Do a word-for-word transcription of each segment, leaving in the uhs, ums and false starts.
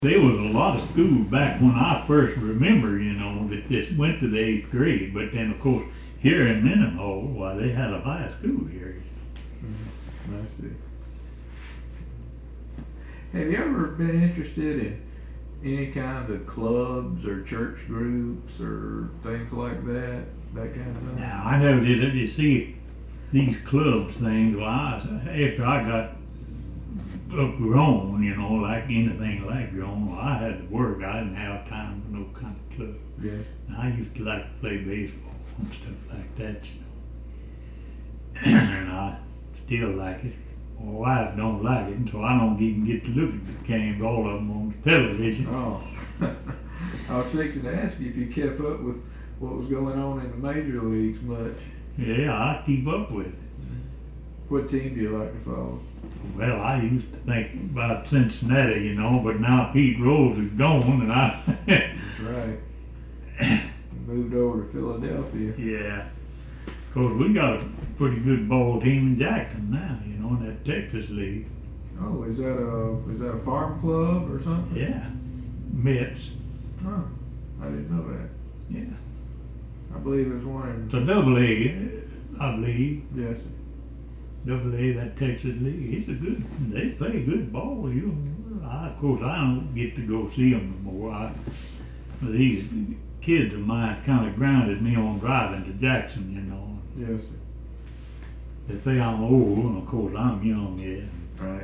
There was a lot of schools back when I first remember, you know, that just went to the eighth grade. But then, of course, here in Mendenhall, why, they had a high school here. Mm-hmm. I see. Have you ever been interested in any kind of clubs or church groups or things like that, that kind of thing? Now, I never did it. You see, these clubs things, well, I, after I got up grown, you know, like anything like grown, well, I had to work. I didn't have time for no kind of club. Yeah. And I used to like to play baseball and stuff like that, you know. And I still like it. My wife don't like it, and so I don't even get to look at the games, all of them on the television. Oh. I was fixing to ask you if you kept up with what was going on in the major leagues much. Yeah, I keep up with it. What team do you like to follow? Well, I used to think about Cincinnati, you know, but now Pete Rose is gone, and I... That's right. Moved over to Philadelphia. Yeah. Of course, we got a pretty good ball team in Jackson now, you know, in that Texas League. Oh, is that a is that a farm club or something? Yeah. Mets. Oh, I didn't know that. Yeah. I believe there's one in... It's a double A, I believe. Yes. Double A, that Texas League. It's a good, they play good ball. You, I, of course, I don't get to go see them no more. I, these kids of mine kind of grounded me on driving to Jackson, you know. Yes. They say I'm old, and of course I'm young yet. Right.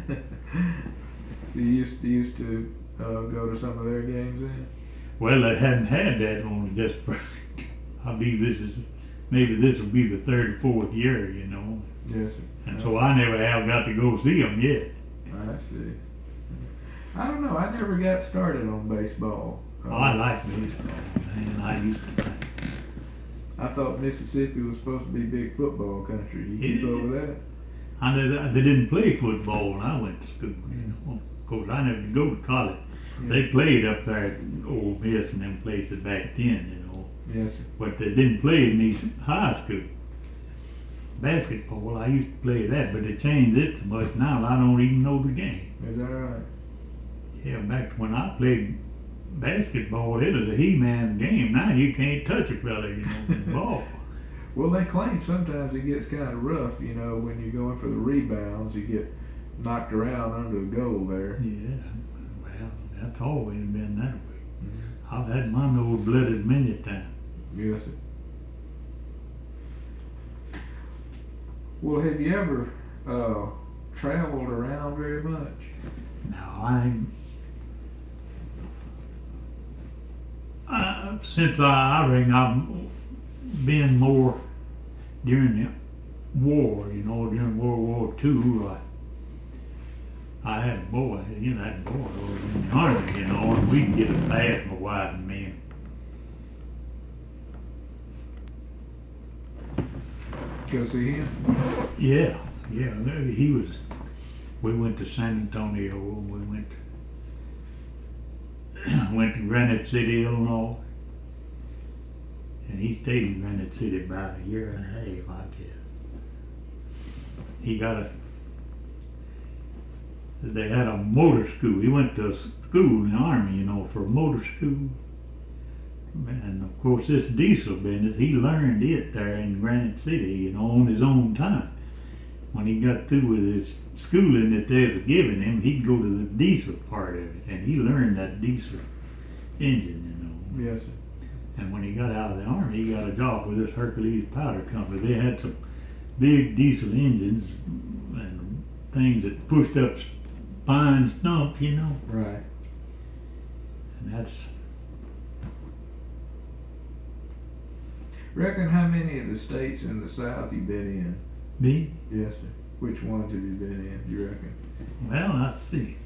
So you used to, used to uh, go to some of their games then? Well, they hadn't had that on just for, I believe this is, maybe this will be the third or fourth year, you know. Yes, sir. And so I never have got to go see them yet. I see. I don't know, I never got started on baseball. Oh, I like baseball, man. I used to like it. I thought Mississippi was supposed to be big football country. You keep It up is. with that? I know that they didn't play football when I went to school, you know. Of course, I never did go to college. Yeah. They played up there at Ole Miss and them places back then, you know. Yes, sir. But they didn't play in these high school. Basketball, I used to play that, but they changed it so much now I don't even know the game. Is that right? Yeah, back when I played basketball, it was a he-man game. Now you can't touch a fella, you know, with the ball. Well, they claim sometimes it gets kind of rough, you know, when you're going for the rebounds, you get knocked around under the goal there. Yeah, well, that's always been that way. Mm-hmm. I've had my nose blooded many times. Yes, sir. Well, have you ever uh, traveled around very much? Now, I, I since I, I reckon I've been more during the war, you know, during World War Two. I, I had a boy, you know, that boy was in the army, you know, and we'd get a bath, my wife and me. Go see him? Yeah, yeah, he was, we went to San Antonio, and we went to, went to Granite City, Illinois. And he stayed in Granite City about a year and a half, I guess. He got a, they had a motor school. He went to school in the army, you know, for motor school. And of course this diesel business, he learned it there in Granite City, you know, on his own time. When he got through with his schooling that they was giving him, he'd go to the diesel part of it, and he learned that diesel engine, you know. Yes, sir. And when he got out of the army, he got a job with this Hercules Powder Company. They had some big diesel engines and things that pushed up pine stump, you know. Right. And that's, Reckon how many of the states in the South you been in? me. Yes, sir. Which ones have you been in, do you reckon? Well, let's see.